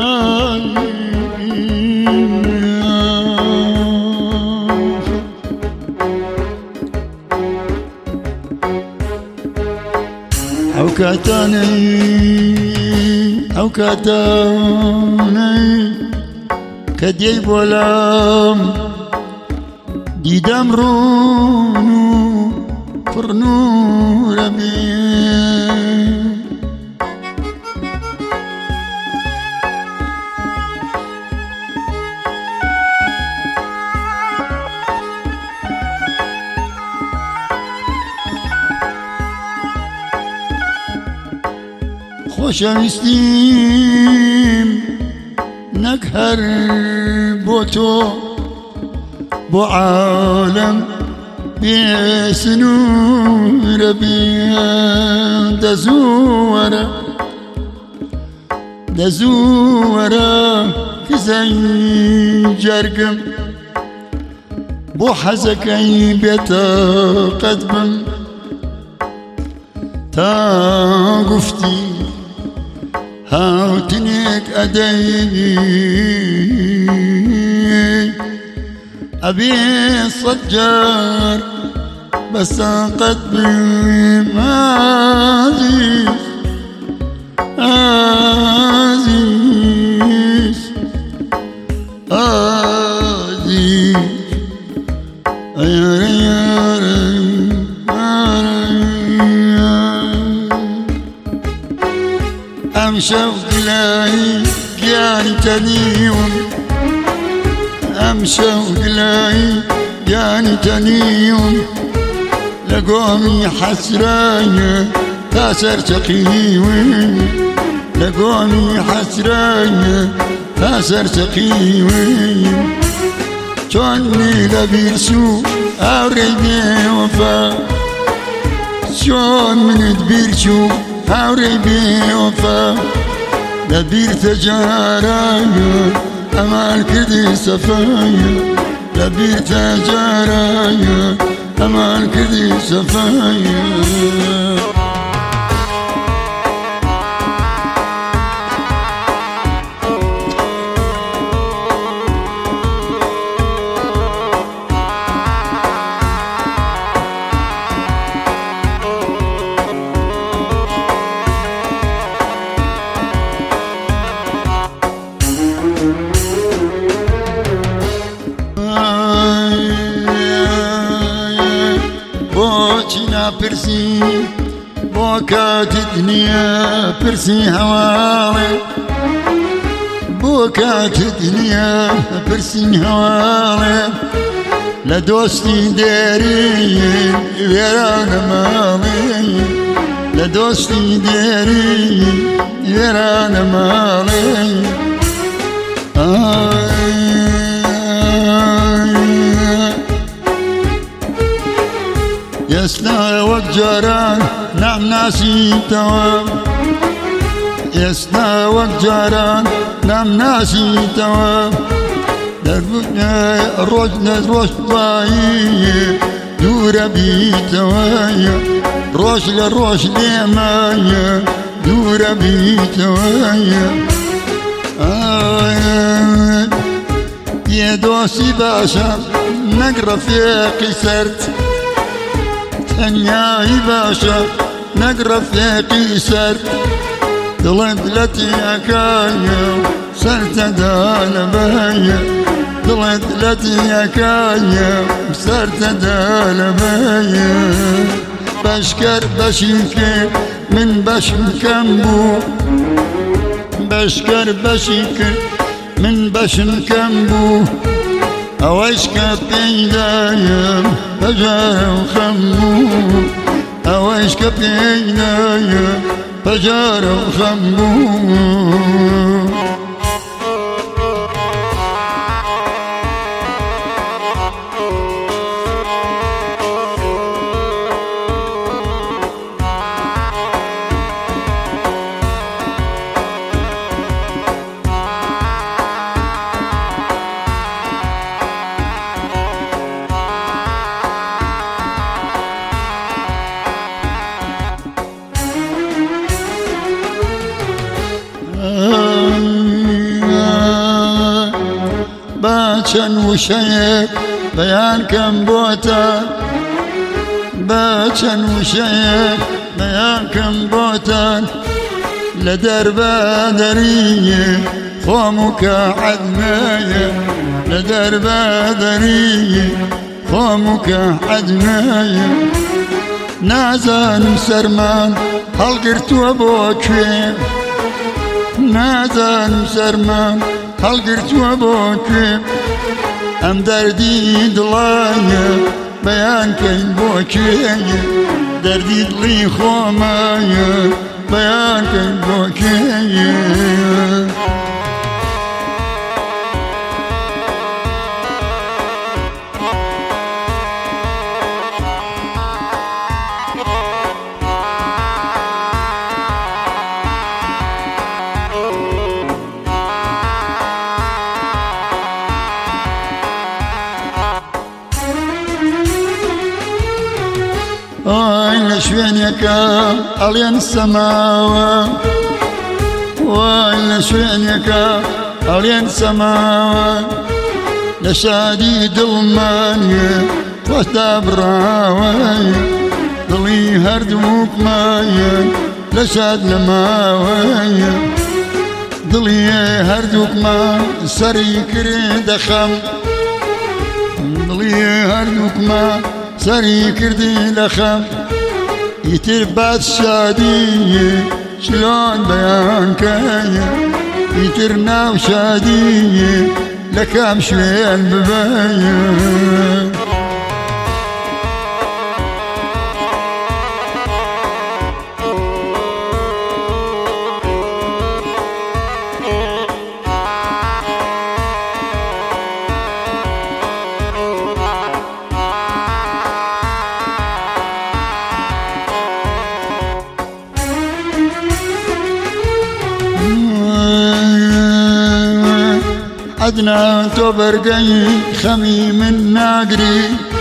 ئەو کاتانەی کە دێی بۆلام دیدەم ڕوون و پڕنوورە بێ خۆشەویستیم نەک هەر بۆ تۆ بۆ عالەم بێسنوورە بێ دەزووەرە کزەی جەرگم بۆ حەزەکەی بێتەقەت بم تا گفتی هاوتنێک ئەدەی ئەبێ سەد جار بەساقەت بم ئازیز ئەمشەو گلایی گیانی تەنیوم ئەمشەو گلایی گیانی تەنیوم لە گۆمی حەسرایە تا سەرچەقیوم لە گۆمی حەسرایە تا سەرچەقیوم چۆن لە بیرچوو ئاورەی بێوەفا چۆن منت بیرچوو هاوڕێی بێوەفا لەبیرتە جارایە ئەمان کردی سەفایە لەبیرتە جارایە ئەمان کردی سەفایە پرسی بۆ کاتی دنیا پرسی هەواڵێ بۆ کاتی دنیا پرسی هەواڵێ لە دۆستی دێری وێرانە ماڵێ لە دۆستی دێری وێرانە ماڵێ ئێستا وەک جاران نامناسیتەوە ئێستا وەک جاران نامناسیتەوە ڕۆژ لە ڕۆژ وایە دوورە بیتەوەیە ڕۆژ لە ڕۆژ لێمایە دوورە بیتەوەیە یێدۆسی باشە نەک ڕەفیقی سەرد تەنیایی باشە نەک ڕەفیقی سەرد دڵت لە تیەکایە سەرتەدا لەبەیە دڵت لە تیەکایە سەرتەدا لەبەیە بەشکەر بەشی کرد من بەشم کەم بوو بەشکەر بەشی کرد من بەشم کەم بوو ئەوەش کە پێیدایم بەجارە و خەم بوو ئەوەش کە پێیدایم بەجارە و خەم بوو چەند وشەیەک بەیان کەم بۆتە بە چەند وشەیەک بەیان کەم بۆتان لە دەربە دەریە خۆم و کە عەدمەیە لە دەربە دەریە خۆم و کە عەدمەیە نازانم سەرمان هەڵگرتووە بۆ کوێ نازانم سەرمان هەڵگرتووە بۆ کوێ ئەم دەردی دڵانە بەیانکەین بۆ کوێیە دەردی دڵی خۆمایە بەیانکەین بۆ کوێیە وای لە شوێنێکە ئەڵێن سەماوە وای لە شوێنێکە ئەڵێن سەماوە لە شادی دڵمانیە خۆشدا بڕاوەیە دڵی هەردووکمایە لە شاد لەماوەیە دڵی هەردووکمان سەری کرێ دەخەم دڵی هەردووکمان سەری کردی لە خەم ئیتر بەد شادیە چلۆن بەیانکەیە ئیتر ناو شادیە لە کام شوێن ببەیە عدنان تۆ بەرگەی خەمی من ناگری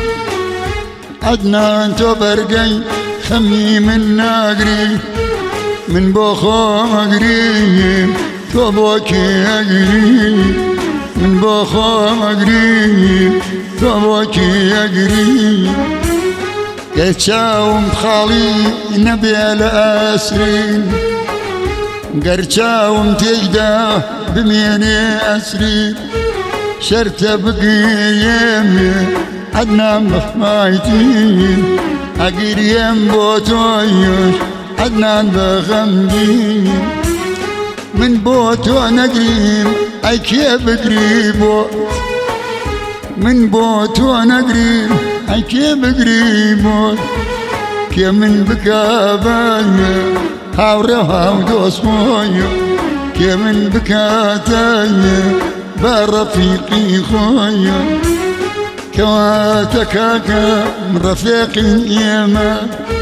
عدنان تۆ بەرگەی خەمی من ناگری من بۆ خۆمەگریم تۆ بۆ کێگری من بۆ خۆمەگریم تۆ بۆ کێگری گەر چاوم خاڵی نەبێ لە ئاسرین گەر چاوم تێیدا بمێنێ ئەسرین شەرتە بگرێمێ عەدنان بەخمایتین ئەگیرێم بۆ تۆیش عەدنان بەغەمگین من بۆ تۆ نەگریم ئەی کێ بگری بۆ من بۆ تۆ نەگریم ئەی کێ بگری بۆ کێ من بکەبەیە هاوڕێ هاو دۆستمۆیە کێ من بکاتەیە بە ڕەفیقی خۆیە کەواتە کاکە ڕەفیقین ئێمە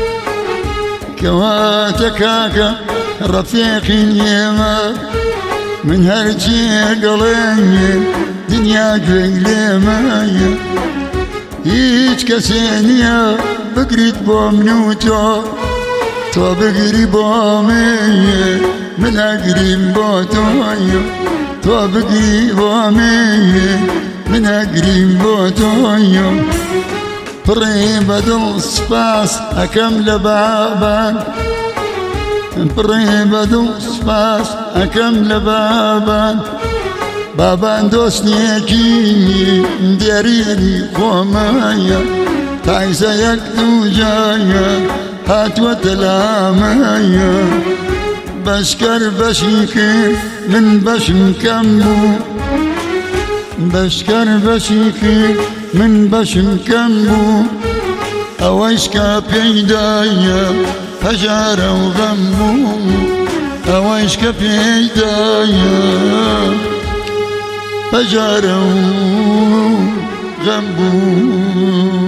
کەواتە کاکە ڕەفیقین ئێمە من هەرچی گەڵێنێ دنیا گوێی لێمەیە هیچ کەسێ نییە بگریت بۆ من و تۆ بگری بۆ مێیە من ئەگریم بۆ تۆیە تۆ بگری بۆ مێیە من ئەگریم بۆ تۆیە پڕێ بەدڵ سپاس ئەکەم لە بابان پڕێ بەدڵ سپاس ئەکەم لە بابان بابان دۆستنیەکی دیێری خۆمایە تایزە یەک دوو جایە هاتووەتە لامەیە بەشکەر بەشی کرد من بەشم کەم بوو بەشکەر بەشی کرد من بەشم کەم بوو ئەوەیش کە پێیدایە هەژارە و غەم بوو ئەوەیش کە پێیدایە هەژارە و غەم بوو